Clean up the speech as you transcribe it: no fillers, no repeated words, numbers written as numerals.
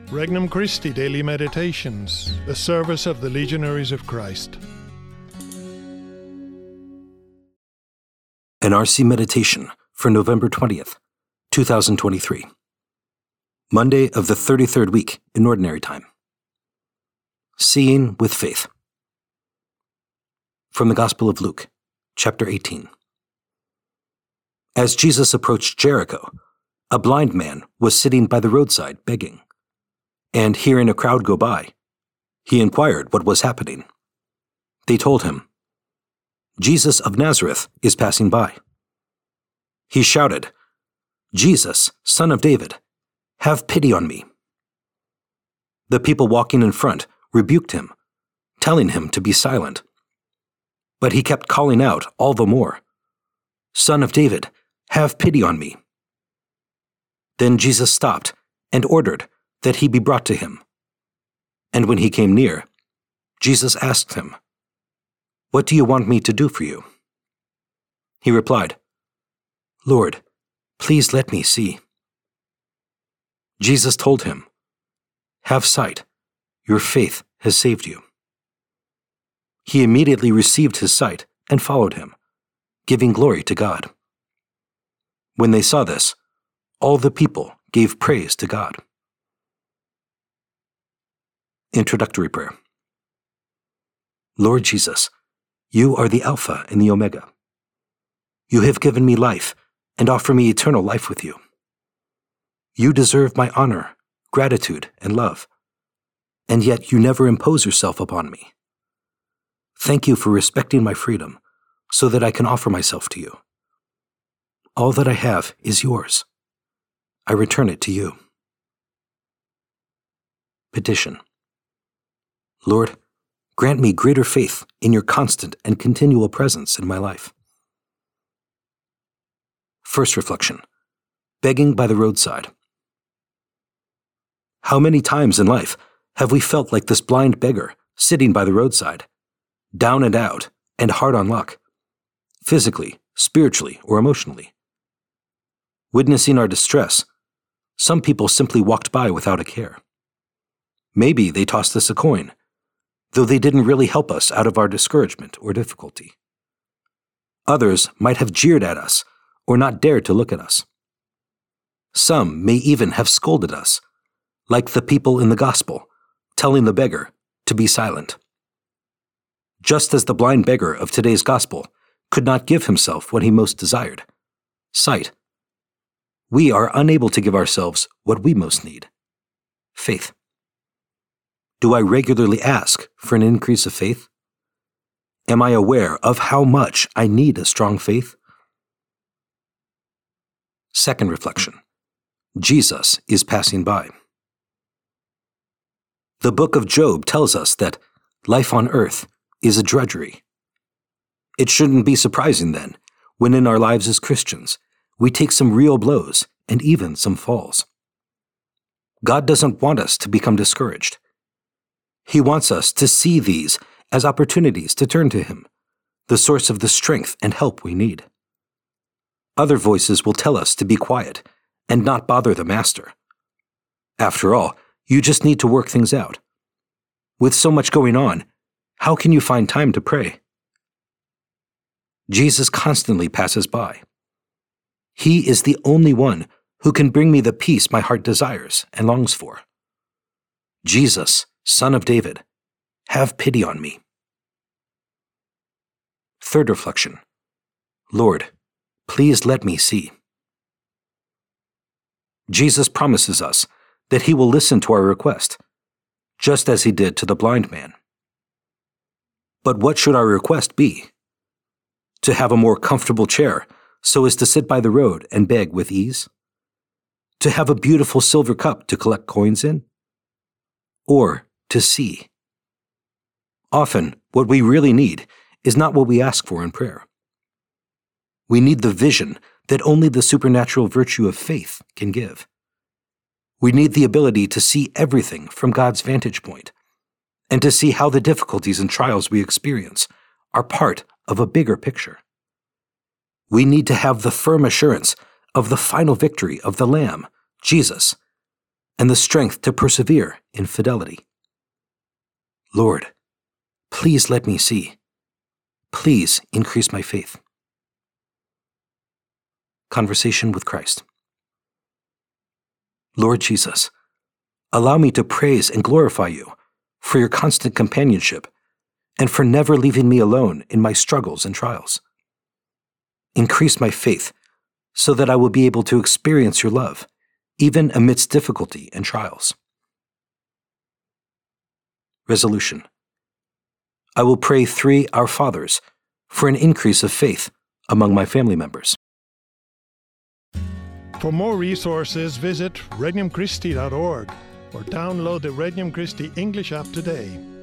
Regnum Christi Daily Meditations, the service of the Legionaries of Christ. An RC Meditation for November 20th, 2023. Monday of the 33rd week in Ordinary Time. Seeing with Faith. From the Gospel of Luke, chapter 18. As Jesus approached Jericho, a blind man was sitting by the roadside begging. And hearing a crowd go by, he inquired what was happening. They told him, "Jesus of Nazareth is passing by." He shouted, "Jesus, Son of David, have pity on me." The people walking in front rebuked him, telling him to be silent. But he kept calling out all the more, "Son of David, have pity on me." Then Jesus stopped and ordered that he be brought to him. And when he came near, Jesus asked him, "What do you want me to do for you?" He replied, "Lord, please let me see." Jesus told him, "Have sight, your faith has saved you." He immediately received his sight and followed him, giving glory to God. When they saw this, all the people gave praise to God. Introductory Prayer. Lord Jesus, you are the Alpha and the Omega. You have given me life and offer me eternal life with you. You deserve my honor, gratitude, and love, and yet you never impose yourself upon me. Thank you for respecting my freedom so that I can offer myself to you. All that I have is yours. I return it to you. Petition. Lord, grant me greater faith in your constant and continual presence in my life. First reflection. Begging by the roadside. How many times in life have we felt like this blind beggar sitting by the roadside, down and out and hard on luck, physically, spiritually, or emotionally? Witnessing our distress, some people simply walked by without a care. Maybe they tossed us a coin, though they didn't really help us out of our discouragement or difficulty. Others might have jeered at us or not dared to look at us. Some may even have scolded us, like the people in the Gospel, telling the beggar to be silent. Just as the blind beggar of today's Gospel could not give himself what he most desired, sight, we are unable to give ourselves what we most need, faith. Do I regularly ask for an increase of faith? Am I aware of how much I need a strong faith? Second reflection. Jesus is passing by. The book of Job tells us that life on earth is a drudgery. It shouldn't be surprising then, when in our lives as Christians, we take some real blows and even some falls. God doesn't want us to become discouraged. He wants us to see these as opportunities to turn to Him, the source of the strength and help we need. Other voices will tell us to be quiet and not bother the Master. After all, you just need to work things out. With so much going on, how can you find time to pray? Jesus constantly passes by. He is the only one who can bring me the peace my heart desires and longs for. Jesus, Son of David, have pity on me. Third reflection. Lord, please let me see. Jesus promises us that He will listen to our request, just as He did to the blind man. But what should our request be? To have a more comfortable chair so as to sit by the road and beg with ease? To have a beautiful silver cup to collect coins in? Or to see? Often, what we really need is not what we ask for in prayer. We need the vision that only the supernatural virtue of faith can give. We need the ability to see everything from God's vantage point, and to see how the difficulties and trials we experience are part of a bigger picture. We need to have the firm assurance of the final victory of the Lamb, Jesus, and the strength to persevere in fidelity. Lord, please let me see. Please increase my faith. Conversation with Christ. Lord Jesus, allow me to praise and glorify you for your constant companionship and for never leaving me alone in my struggles and trials. Increase my faith so that I will be able to experience your love, even amidst difficulty and trials. Resolution. I will pray 3 Our Fathers for an increase of faith among my family members. For more resources, visit regnumchristi.org or download the Regnum Christi English app today.